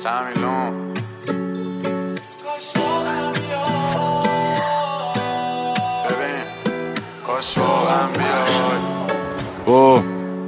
سمیلون ببین کاش واقعا بیای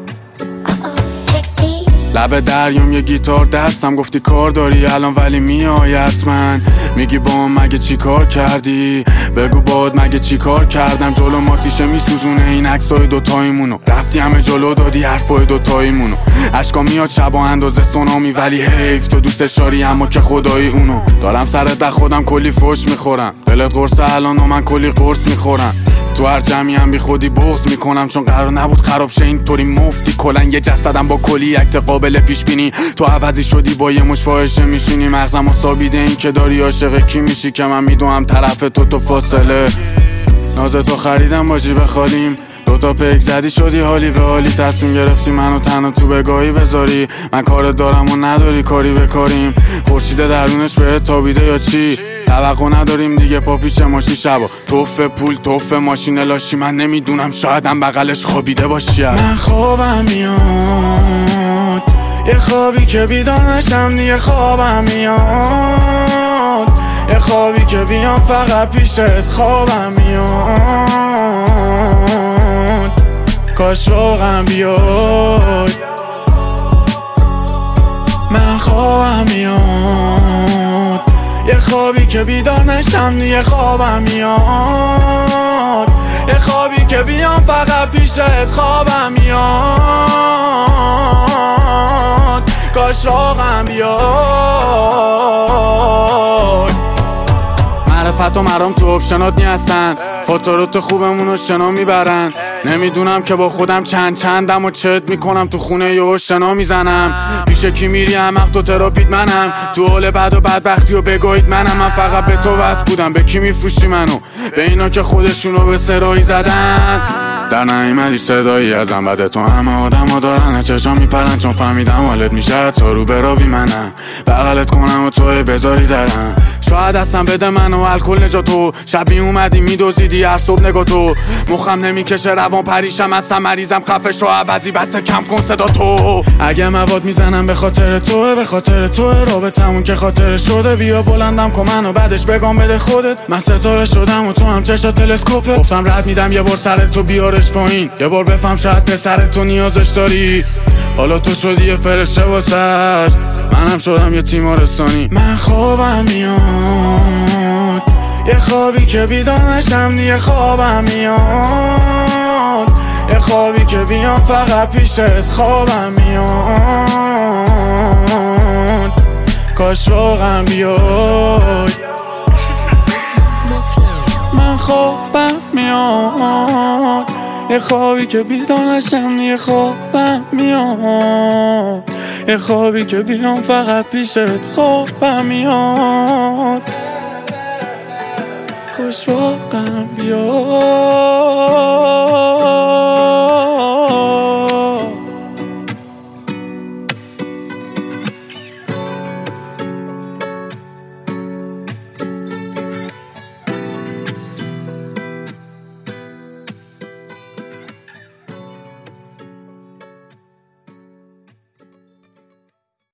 لب دریام یه گیتار دستم گفتی کار داری الان ولی میای حتما میگی با مگه چی کار کردی بگو باد مگه چی کار کردم جلو ماتیشه میسوزونه این عکسای دوتاییمونو رفتی همه جلو دادی حرفای دوتاییمونو اشکا میاد شبا اندازه سونامی ولی حیف تو دوستش داری اما که خدایی اونو دارم سرت در خودم کلی فوش میخورم دلت قرصه الان و من کلی قرص میخورم تو هر جمعی هم بی خودی بغض میکنم چون قرار نبود خراب شه اینطوری مفتی کلن یه جسدم با کلی اکت قابل پیش بینی تو عوضی شدی با یه مش فاحشه میشینی مغزم و سابیده این که داری عاشق کی میشی که من میدونم طرف تو فاصله نازتو خریدم با جیب خالیم دوتا پیک زدی شدی حالی به حالی تصمیم گرفتی منو تنها تو بگاهی بذاری من کارت دارم و نداری کاری بکاریم خورشید درونش بهت تابیده یا چی توقع نداریم دیگه پاپیچه ماشی شبا توف پول توف ماشین لاشی من نمیدونم شایدم بغلش خوابیده باشی من خوابم میاد یه خوابی که بیدار نشم دیگه خوابم میاد یه خوابی که بیام فقط پیشت خوابم میاد کاش واقعا بیای من خوابم میاد یه خوابی که بیدار نشم دیگه خوابم میاد یه خوابی که بیام فقط پیشت خوابم میاد کاش واقعا بیای معرفت و مرام تو اپشنات نیستن خاطرات خوبمونو شنا میبرن نمیدونم که با خودم چندم و چت میکنم تو خونه یهو شنا میزنم پیش کی میری احمق تو تراپیت منم تو حال بد و بدبختی و بگاهید من فقط به تو وصل بودم به کی میفروشی منو به اینا که خودشونو به سرایی زدن در نیومدی صدایی ازم بده تو همه آدم ها دارن چشام میپرن چون فهمیدم حالت میشه تا رو برابی منم بغلت کنم و توی بذاری درم شاید اصلا بده منو الکل نجاتو شبی اومدی میدوزیدی هر صبح نگاتو مخم نمیکشه روان پریشم اصلا مریضم خفه شو عوضی بسه کم کن صدا تو اگه مواد میزنم به خاطر توه رابطمون که خاطر شده بیا بلندم کن منو بعدش بگم بده خودت من ستاره شدم و تو هم چشا تلسکوپه گفتم رد میدم یه بار سر تو بیارش پایین یه بار بفهم شاید به سر تو نیازش داری حالا تو شدی یه فرشته واسش منم شدم یه تیمارستانی من خوابم میاد یه خوابی که بیدار نشم دیگه خوابم میاد یه خوابی که بیام فقط پیشت خوابم میاد کاش واقعا بیای من خوابم میاد یه خوابی که بیدار نشم یه خوابم میاد یه خوابی که بیام فقط پیشت خوابم میاد کاش واقعا بیاد